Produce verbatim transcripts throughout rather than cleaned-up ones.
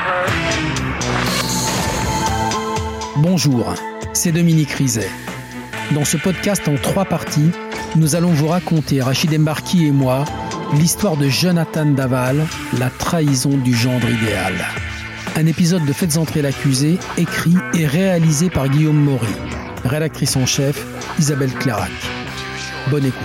Bonjour, c'est Dominique Rizet. Dans ce podcast en trois parties, nous allons vous raconter, Rachid Embarki et moi, l'histoire de Jonathan Daval, la trahison du gendre idéal. Un épisode de Faites entrer l'accusé, écrit et réalisé par Guillaume Maury. Rédactrice en chef, Isabelle Clairac. Bonne écoute.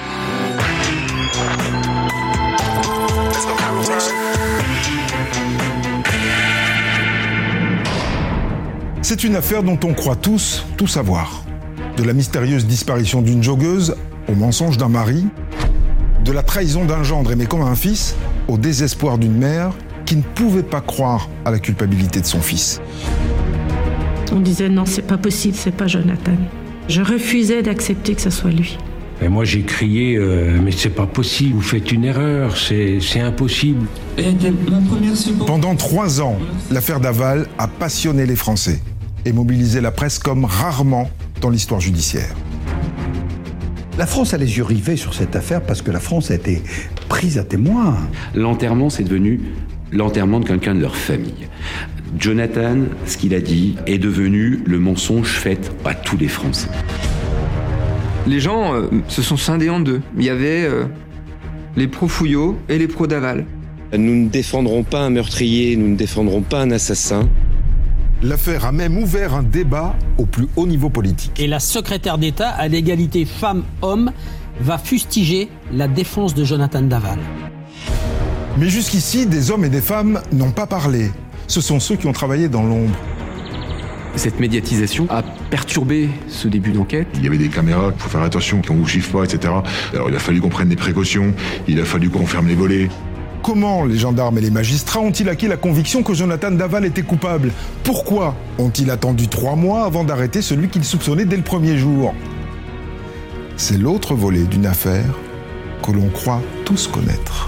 C'est une affaire dont on croit tous, tout savoir. De la mystérieuse disparition d'une joggeuse au mensonge d'un mari, de la trahison d'un gendre aimé comme un fils, au désespoir d'une mère qui ne pouvait pas croire à la culpabilité de son fils. On disait non, c'est pas possible, c'est pas Jonathan. Je refusais d'accepter que ce soit lui. Et moi j'ai crié, euh, mais c'est pas possible, vous faites une erreur, c'est, c'est impossible. Pendant trois ans, l'affaire Daval a passionné les Français et mobilisé la presse comme rarement dans l'histoire judiciaire. La France a les yeux rivés sur cette affaire parce que la France a été prise à témoin. L'enterrement, c'est devenu l'enterrement de quelqu'un de leur famille. Jonathan, ce qu'il a dit, est devenu le mensonge fait à tous les Français. Les gens euh, se sont scindés en deux. Il y avait euh, les pro-Fouillot et les pro-Daval. Nous ne défendrons pas un meurtrier, nous ne défendrons pas un assassin. L'affaire a même ouvert un débat au plus haut niveau politique. Et la secrétaire d'État à l'égalité femmes-hommes va fustiger la défense de Jonathan Daval. Mais jusqu'ici, des hommes et des femmes n'ont pas parlé. Ce sont ceux qui ont travaillé dans l'ombre. Cette médiatisation a perturbé ce début d'enquête. Il y avait des caméras, il faut faire attention, qu'on ne vous chiffre pas, et cetera. Alors il a fallu qu'on prenne des précautions, il a fallu qu'on ferme les volets. Comment les gendarmes et les magistrats ont-ils acquis la conviction que Jonathan Daval était coupable ? Pourquoi ont-ils attendu trois mois avant d'arrêter celui qu'ils soupçonnaient dès le premier jour ? C'est l'autre volet d'une affaire que l'on croit tous connaître.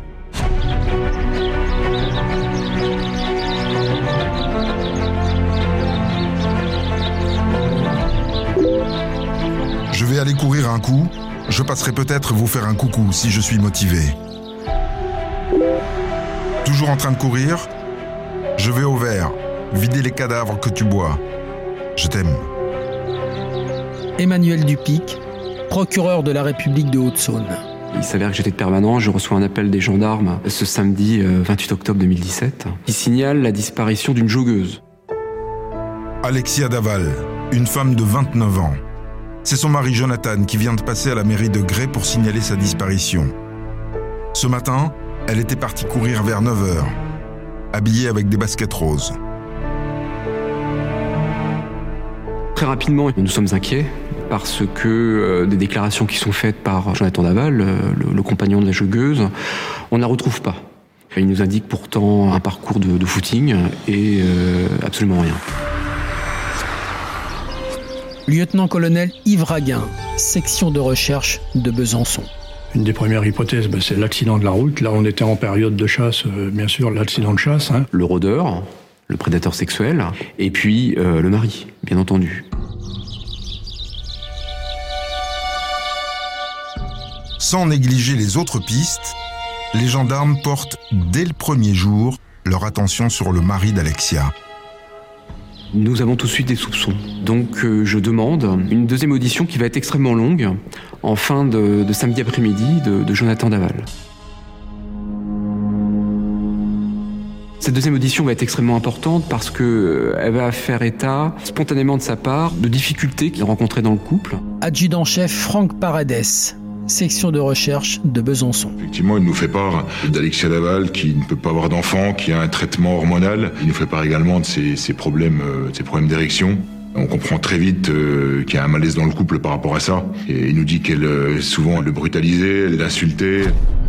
Je vais aller courir un coup. Je passerai peut-être vous faire un coucou si je suis motivé. Toujours en train de courir, je vais au vert, vider les cadavres que tu bois. Je t'aime. Emmanuel Dupic, procureur de la République de Haute-Saône. Il s'avère que j'étais de permanent, je reçois un appel des gendarmes ce samedi vingt-huit octobre deux mille dix-sept, qui signale la disparition d'une joggeuse. Alexia Daval, une femme de vingt-neuf ans. C'est son mari Jonathan qui vient de passer à la mairie de Gray pour signaler sa disparition. Ce matin, elle était partie courir vers neuf heures, habillée avec des baskets roses. Très rapidement, nous sommes inquiets parce que euh, des déclarations qui sont faites par Jonathan Daval, euh, le, le compagnon de la joggeuse, on ne la retrouve pas. Il nous indique pourtant un parcours de, de footing et euh, absolument rien. Lieutenant-colonel Yves Raguin, section de recherche de Besançon. Une des premières hypothèses, ben, c'est l'accident de la route. Là, on était en période de chasse, euh, bien sûr, l'accident de chasse. Hein. Le rôdeur, le prédateur sexuel, et puis euh, le mari, bien entendu. Sans négliger les autres pistes, les gendarmes portent, dès le premier jour, leur attention sur le mari d'Alexia. Nous avons tout de suite des soupçons. Donc euh, je demande une deuxième audition qui va être extrêmement longue, en fin de, de samedi après-midi, de, de Jonathan Daval. Cette deuxième audition va être extrêmement importante parce qu'elle euh, va faire état, spontanément de sa part, de difficultés qu'il rencontrait dans le couple. Adjudant-chef Franck Paradès, section de recherche de Besançon. Effectivement, il nous fait part d'Alexia Daval qui ne peut pas avoir d'enfant, qui a un traitement hormonal. Il nous fait part également de ses, ses problèmes, euh, ses problèmes d'érection. On comprend très vite euh, qu'il y a un malaise dans le couple par rapport à ça. Et il nous dit qu'elle, euh, souvent, elle le brutalisait, elle l'insultait.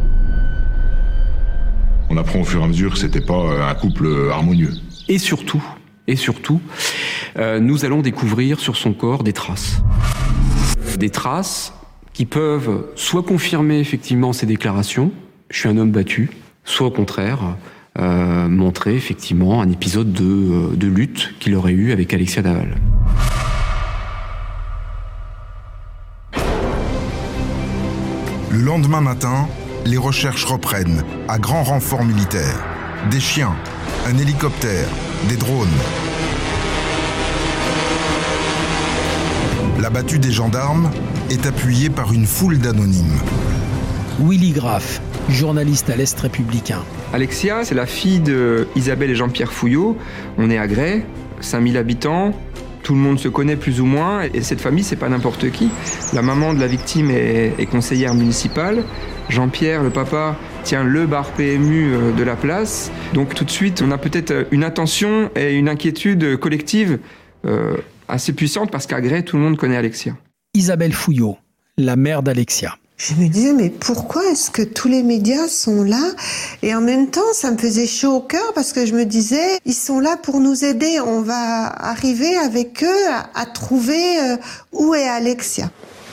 On apprend au fur et à mesure que c'était pas un couple harmonieux. Et surtout, et surtout, euh, nous allons découvrir sur son corps des traces. Des traces qui peuvent soit confirmer effectivement ces déclarations, je suis un homme battu, soit au contraire, euh, montrer effectivement un épisode de, de lutte qu'il aurait eu avec Alexia Daval. Le lendemain matin, les recherches reprennent, à grand renfort militaire. Des chiens, Un hélicoptère, des drones. La battue des gendarmes est appuyée par une foule d'anonymes. Willy Graff, journaliste à l'Est républicain. Alexia, c'est la fille d'Isabelle et Jean-Pierre Fouillot. On est à Gray, cinq mille habitants. Tout le monde se connaît plus ou moins. Et cette famille, c'est pas n'importe qui. La maman de la victime est, est conseillère municipale. Jean-Pierre, le papa, tient le bar P M U de la place. Donc tout de suite, on a peut-être une attention et une inquiétude collective euh, assez puissante parce qu'à Gray, tout le monde connaît Alexia. Isabelle Fouillot, la mère d'Alexia. Je me disais, mais pourquoi est-ce que tous les médias sont là? Et en même temps, ça me faisait chaud au cœur parce que je me disais, ils sont là pour nous aider. On va arriver avec eux à, à trouver euh, où est Alexia.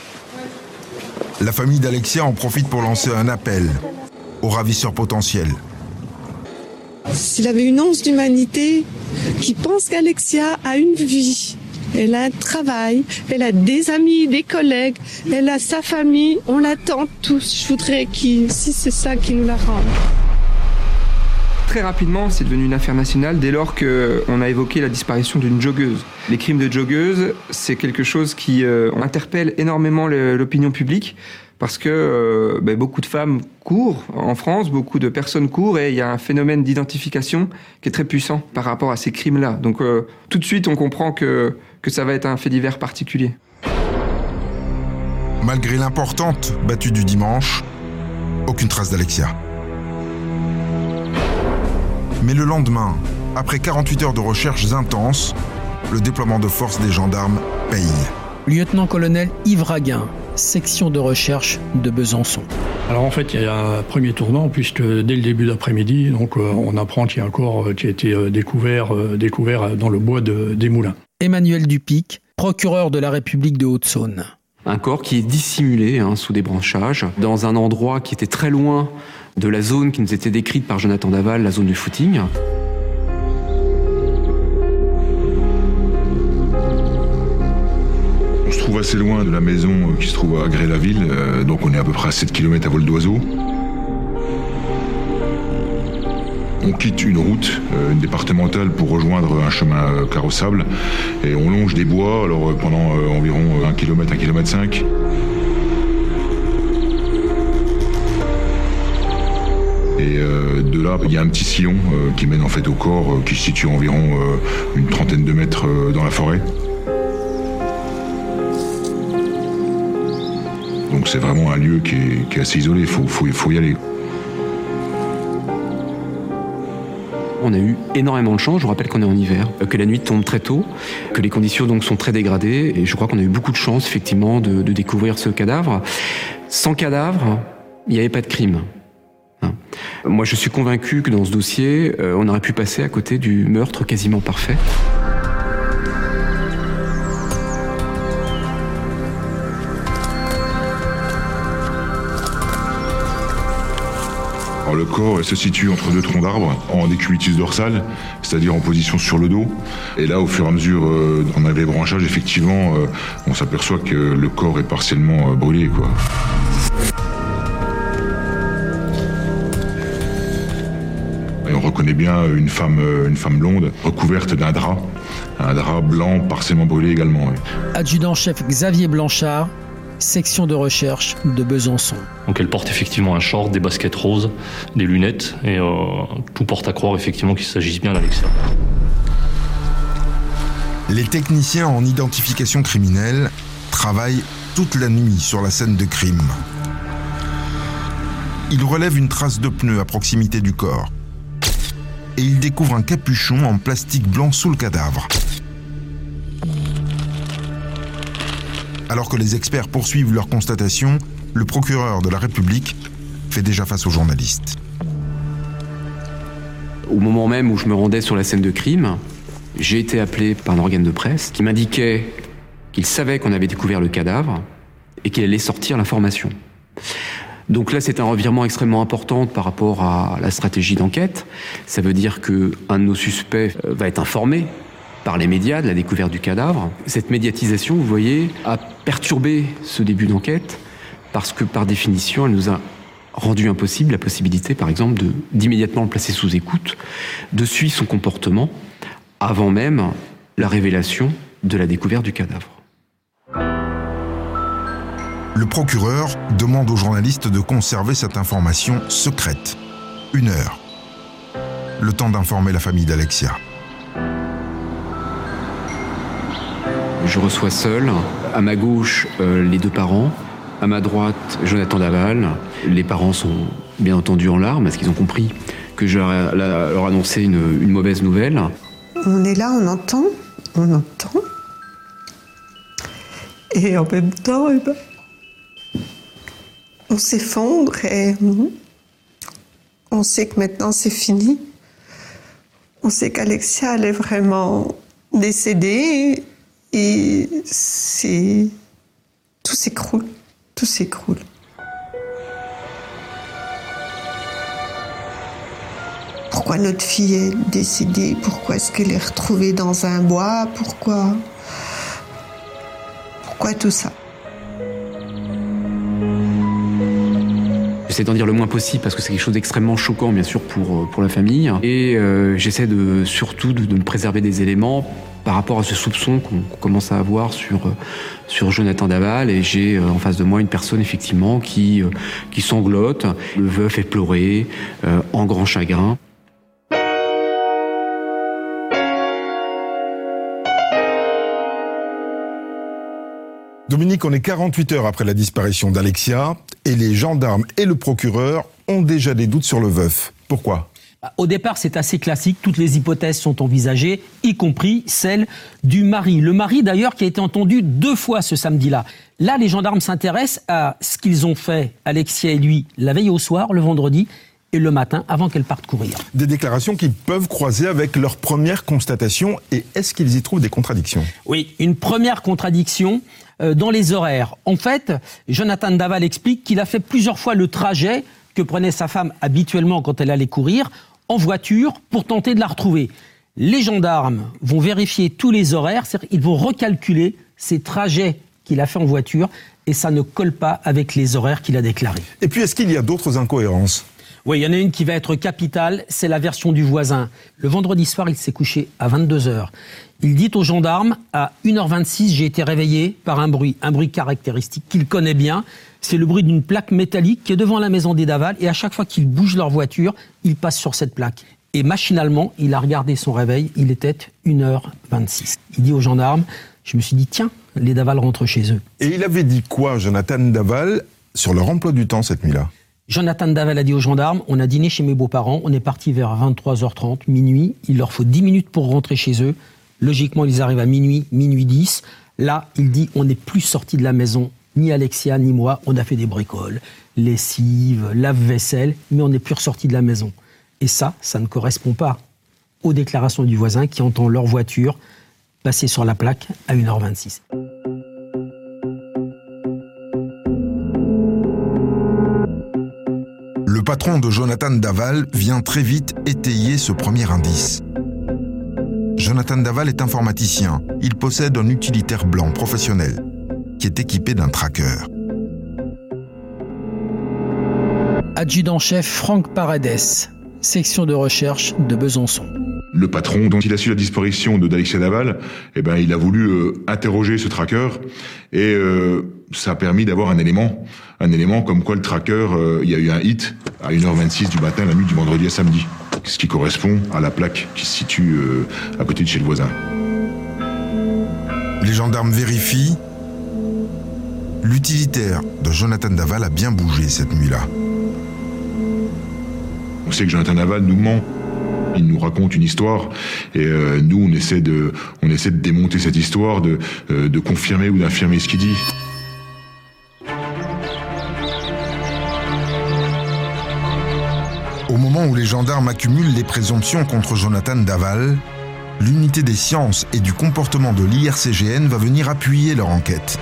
La famille d'Alexia en profite pour lancer un appel aux ravisseurs potentiels. S'il avait une once d'humanité qui pense qu'Alexia a une vie, elle a un travail, elle a des amis, des collègues, elle a sa famille, on l'attend tous. Je voudrais qu'il, si c'est ça qui nous la rende. Très rapidement, c'est devenu une affaire nationale dès lors qu'on a évoqué la disparition d'une joggeuse. Les crimes de joggeuses, c'est quelque chose qui euh, interpelle énormément le, l'opinion publique parce que euh, ben, beaucoup de femmes courent en France, beaucoup de personnes courent et il y a un phénomène d'identification qui est très puissant par rapport à ces crimes-là. Donc euh, tout de suite, on comprend que, que ça va être un fait divers particulier. Malgré l'importante battue du dimanche, aucune trace d'Alexia. Mais le lendemain, après quarante-huit heures de recherches intenses, le déploiement de force des gendarmes paye. Lieutenant-colonel Yves Raguin, section de recherche de Besançon. Alors en fait, il y a un premier tournant, puisque dès le début d'après-midi, donc, euh, on apprend qu'il y a un corps qui a été euh, découvert, euh, découvert dans le bois de, des Moulins. Emmanuel Dupic, procureur de la République de Haute-Saône. Un corps qui est dissimulé hein, sous des branchages, dans un endroit qui était très loin de la zone qui nous était décrite par Jonathan Daval, la zone du footing. On se trouve assez loin de la maison qui se trouve à Gray-la-Ville, euh, donc on est à peu près à sept kilomètres à vol d'oiseau. On quitte une route, euh, une départementale, pour rejoindre un chemin euh, carrossable et on longe des bois alors, euh, pendant euh, environ un kilomètre, un kilomètre cinq. Et euh, de là, il y a un petit sillon euh, qui mène en fait au corps, euh, qui se situe environ euh, une trentaine de mètres euh, dans la forêt. Donc c'est vraiment un lieu qui est, qui est assez isolé, il faut, faut, faut y aller. On a eu énormément de chance, je vous rappelle qu'on est en hiver, que la nuit tombe très tôt, que les conditions donc sont très dégradées, et je crois qu'on a eu beaucoup de chance effectivement de, de découvrir ce cadavre. Sans cadavre, il n'y avait pas de crime. Moi, je suis convaincu que dans ce dossier, euh, on aurait pu passer à côté du meurtre quasiment parfait. Alors, le corps se situe entre deux troncs d'arbres, en décubitus dorsal, c'est-à-dire en position sur le dos. Et là, au fur et à mesure euh, qu'on avait les branchages, effectivement, euh, on s'aperçoit que le corps est partiellement euh, brûlé, quoi. Et on reconnaît bien une femme, une femme blonde, recouverte d'un drap, un drap blanc partiellement brûlé également. Oui. Adjudant-chef Xavier Blanchard, section de recherche de Besançon. Donc elle porte effectivement un short, des baskets roses, des lunettes, et euh, tout porte à croire effectivement qu'il s'agisse bien d'Alexia. Les techniciens en identification criminelle travaillent toute la nuit sur la scène de crime. Ils relèvent une trace de pneu à proximité du corps. Et ils découvrent un capuchon en plastique blanc sous le cadavre. Alors que les experts poursuivent leur constatation, le procureur de la République fait déjà face aux journalistes. Au moment même où je me rendais sur la scène de crime, j'ai été appelé par un organe de presse qui m'indiquait qu'il savait qu'on avait découvert le cadavre et qu'il allait sortir l'information. Donc là, c'est un revirement extrêmement important par rapport à la stratégie d'enquête. Ça veut dire qu'un de nos suspects va être informé par les médias de la découverte du cadavre. Cette médiatisation, vous voyez, a perturbé ce début d'enquête parce que, par définition, elle nous a rendu impossible la possibilité, par exemple, de, d'immédiatement le placer sous écoute, de suivre son comportement avant même la révélation de la découverte du cadavre. Le procureur demande aux journalistes de conserver cette information secrète. Une heure. Le temps d'informer la famille d'Alexia. Je reçois seul, à ma gauche, euh, les deux parents, à ma droite, Jonathan Daval. Les parents sont bien entendu en larmes parce qu'ils ont compris que je leur, leur annonçais une, une mauvaise nouvelle. On est là, on entend, on entend. Et en même temps, eh ben, on s'effondre et on sait que maintenant c'est fini. On sait qu'Alexia, elle est vraiment décédée. Et c'est... tout s'écroule, tout s'écroule. Pourquoi notre fille est décédée? Pourquoi est-ce qu'elle est retrouvée dans un bois? Pourquoi? Pourquoi tout ça? J'essaie d'en dire le moins possible parce que c'est quelque chose d'extrêmement choquant, bien sûr, pour, pour la famille. Et euh, j'essaie de, surtout de, de me préserver des éléments par rapport à ce soupçon qu'on, qu'on commence à avoir sur, sur Jonathan Daval. Et j'ai euh, en face de moi une personne, effectivement, qui, euh, qui sanglote. Le veuf est pleuré, euh, en grand chagrin. Dominique, on est quarante-huit heures après la disparition d'Alexia et les gendarmes et le procureur ont déjà des doutes sur le veuf. Pourquoi ? Au départ, c'est assez classique. Toutes les hypothèses sont envisagées, y compris celle du mari. Le mari, d'ailleurs, qui a été entendu deux fois ce samedi-là. Là, les gendarmes s'intéressent à ce qu'ils ont fait, Alexia et lui, la veille au soir, le vendredi, et le matin, avant qu'elle parte courir. Des déclarations qui peuvent croiser avec leur première constatation. Et est-ce qu'ils y trouvent des contradictions ? Oui, une première contradiction euh, dans les horaires. En fait, Jonathan Daval explique qu'il a fait plusieurs fois le trajet que prenait sa femme habituellement quand elle allait courir, en voiture, pour tenter de la retrouver. Les gendarmes vont vérifier tous les horaires, c'est-à-dire qu'ils vont recalculer ces trajets qu'il a fait en voiture, et ça ne colle pas avec les horaires qu'il a déclarés. Et puis, est-ce qu'il y a d'autres incohérences ? Oui, il y en a une qui va être capitale, c'est la version du voisin. Le vendredi soir, il s'est couché à vingt-deux heures. Il dit aux gendarmes, à une heure vingt-six, j'ai été réveillé par un bruit, un bruit caractéristique qu'il connaît bien. C'est le bruit d'une plaque métallique qui est devant la maison des Daval, et à chaque fois qu'ils bougent leur voiture, ils passent sur cette plaque. Et machinalement, il a regardé son réveil, il était une heure vingt-six. Il dit aux gendarmes, je me suis dit, tiens, les Daval rentrent chez eux. Et il avait dit quoi, Jonathan Daval, sur leur emploi du temps cette nuit-là ? Jonathan Daval a dit aux gendarmes, on a dîné chez mes beaux-parents, on est parti vers vingt-trois heures trente, minuit, il leur faut dix minutes pour rentrer chez eux. Logiquement, ils arrivent à minuit, minuit dix. Là, il dit, on n'est plus sortis de la maison, ni Alexia, ni moi, on a fait des bricoles, lessive, lave-vaisselle, mais on n'est plus ressortis de la maison. Et ça, ça ne correspond pas aux déclarations du voisin qui entend leur voiture passer sur la plaque à une heure vingt-six. Le patron de Jonathan Daval vient très vite étayer ce premier indice. Jonathan Daval est informaticien. Il possède un utilitaire blanc professionnel qui est équipé d'un tracker. Adjudant-chef Franck Paredes, section de recherche de Besançon. Le patron, dont il a su la disparition de d'Alexia Daval, eh ben, il a voulu euh, interroger ce tracker et euh, ça a permis d'avoir un élément, un élément comme quoi le tracker, euh, il y a eu un hit à une heure vingt-six du matin, la nuit du vendredi à samedi, ce qui correspond à la plaque qui se situe euh, à côté de chez le voisin. Les gendarmes vérifient. L'utilitaire de Jonathan Daval a bien bougé cette nuit-là. On sait que Jonathan Daval nous ment. Il nous raconte une histoire et euh, nous on essaie de, on essaie de démonter cette histoire, de, euh, de confirmer ou d'infirmer ce qu'il dit. Au moment où les gendarmes accumulent les présomptions contre Jonathan Daval, l'unité des sciences et du comportement de l'I R C G N va venir appuyer leur enquête.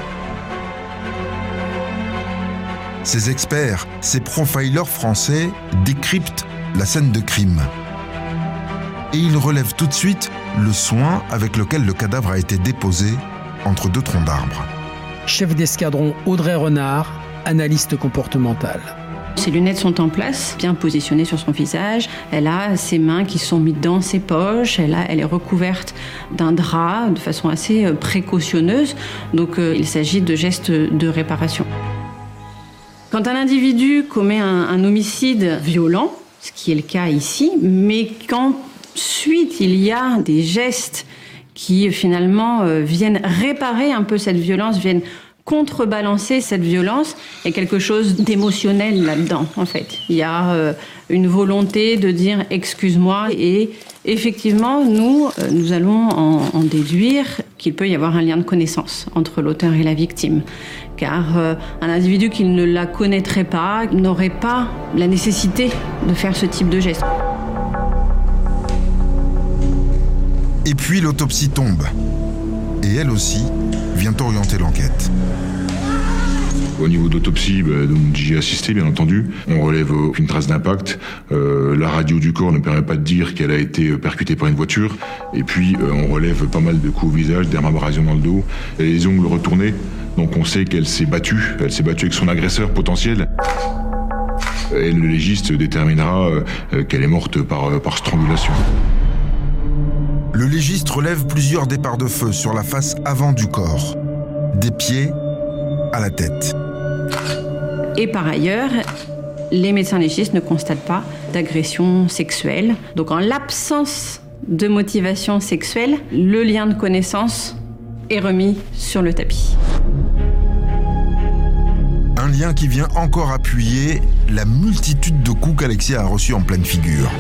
Ces experts, ces profilers français décryptent la scène de crime. Et ils relèvent tout de suite le soin avec lequel le cadavre a été déposé entre deux troncs d'arbres. Chef d'escadron Audrey Renard, analyste comportemental. Ses lunettes sont en place, bien positionnées sur son visage. Elle a ses mains qui sont mises dans ses poches. Elle, a, elle est recouverte d'un drap de façon assez précautionneuse. Donc euh, il s'agit de gestes de réparation. Quand un individu commet un, un homicide violent, ce qui est le cas ici, mais qu'ensuite il y a des gestes qui finalement euh, viennent réparer un peu cette violence, viennent contrebalancer cette violence, il y a quelque chose d'émotionnel là-dedans, en fait. Il y a euh, une volonté de dire « excuse-moi » et effectivement, nous, euh, nous allons en, en déduire qu'il peut y avoir un lien de connaissance entre l'auteur et la victime. Car euh, un individu qui ne la connaîtrait pas n'aurait pas la nécessité de faire ce type de geste. Et puis l'autopsie tombe. Et elle aussi vient orienter l'enquête. Au niveau d'autopsie, bah, donc j'y ai assisté bien entendu. On relève aucune trace d'impact. Euh, la radio du corps ne permet pas de dire qu'elle a été percutée par une voiture. Et puis euh, on relève pas mal de coups au visage, dermabrasions dans le dos, les ongles retournés. Donc on sait qu'elle s'est battue. Elle s'est battue avec son agresseur potentiel. Et le légiste déterminera euh, qu'elle est morte par, par strangulation. Le légiste relève plusieurs départs de feu sur la face avant du corps, des pieds à la tête. Et par ailleurs, les médecins légistes ne constatent pas d'agression sexuelle. Donc en l'absence de motivation sexuelle, le lien de connaissance est remis sur le tapis. Un lien qui vient encore appuyer la multitude de coups qu'Alexia a reçus en pleine figure.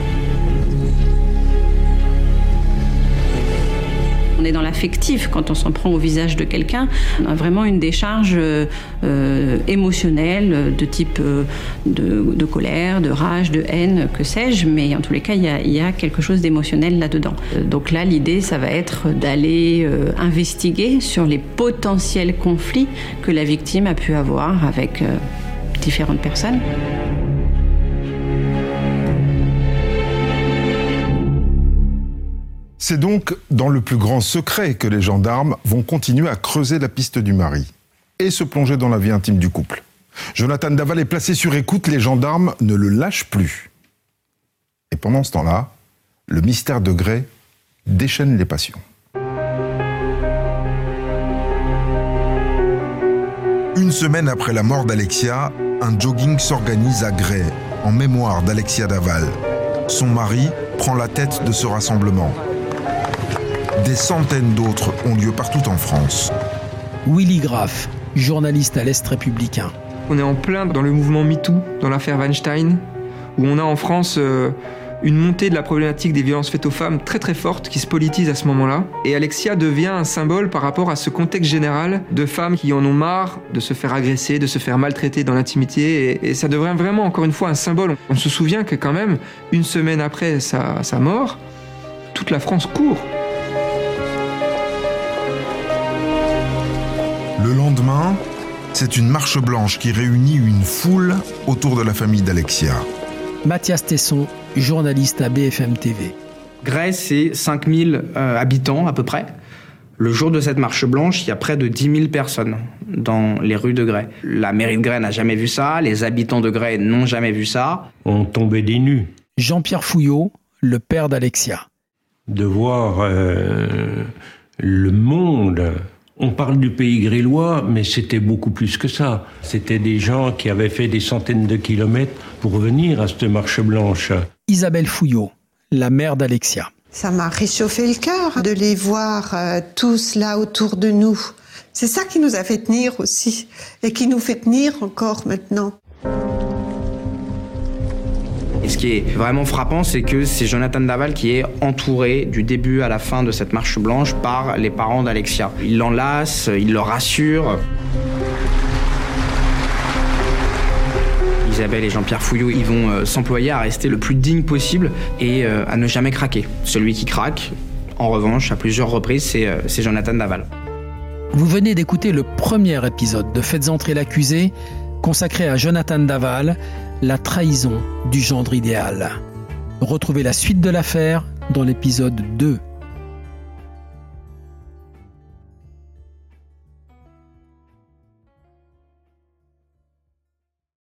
On est dans l'affectif quand on s'en prend au visage de quelqu'un. On a vraiment une décharge euh, émotionnelle de type euh, de, de colère, de rage, de haine, que sais-je. Mais en tous les cas, il y a, il y a quelque chose d'émotionnel là-dedans. Donc là, l'idée, ça va être d'aller euh, investiguer sur les potentiels conflits que la victime a pu avoir avec euh, différentes personnes. C'est donc dans le plus grand secret que les gendarmes vont continuer à creuser la piste du mari et se plonger dans la vie intime du couple. Jonathan Daval est placé sur écoute, les gendarmes ne le lâchent plus. Et pendant ce temps-là, le mystère de Gray déchaîne les passions. Une semaine après la mort d'Alexia, un jogging s'organise à Gray, en mémoire d'Alexia Daval. Son mari prend la tête de ce rassemblement. Des centaines d'autres ont lieu partout en France. Willy Graff, journaliste à l'Est républicain. On est en plein dans le mouvement MeToo, dans l'affaire Weinstein, où on a en France euh, une montée de la problématique des violences faites aux femmes très très forte qui se politise à ce moment-là. Et Alexia devient un symbole par rapport à ce contexte général de femmes qui en ont marre de se faire agresser, de se faire maltraiter dans l'intimité. Et, et ça devient vraiment encore une fois un symbole. On se souvient que quand même, une semaine après sa, sa mort, toute la France court. Le lendemain, c'est une marche blanche qui réunit une foule autour de la famille d'Alexia. Mathias Tesson, journaliste à B F M T V. Gray, c'est cinq mille euh, habitants à peu près. Le jour de cette marche blanche, il y a près de dix mille personnes dans les rues de Gray. La mairie de Gray n'a jamais vu ça, les habitants de Gray n'ont jamais vu ça. On tombait des nues. Jean-Pierre Fouillot, le père d'Alexia. De voir euh, le monde. On parle du pays grélois, mais c'était beaucoup plus que ça. C'était des gens qui avaient fait des centaines de kilomètres pour venir à cette marche blanche. Isabelle Fouillot, la mère d'Alexia. Ça m'a réchauffé le cœur de les voir euh, tous là autour de nous. C'est ça qui nous a fait tenir aussi, et qui nous fait tenir encore maintenant. Et ce qui est vraiment frappant, c'est que c'est Jonathan Daval qui est entouré du début à la fin de cette marche blanche par les parents d'Alexia. Il l'enlace, il le rassure. Isabelle et Jean-Pierre Fouillot, ils vont euh, s'employer à rester le plus digne possible et euh, à ne jamais craquer. Celui qui craque, en revanche, à plusieurs reprises, c'est, euh, c'est Jonathan Daval. Vous venez d'écouter le premier épisode de Faites entrer l'accusé, consacré à Jonathan Daval, la trahison du gendre idéal. Retrouvez la suite de l'affaire dans l'épisode deux.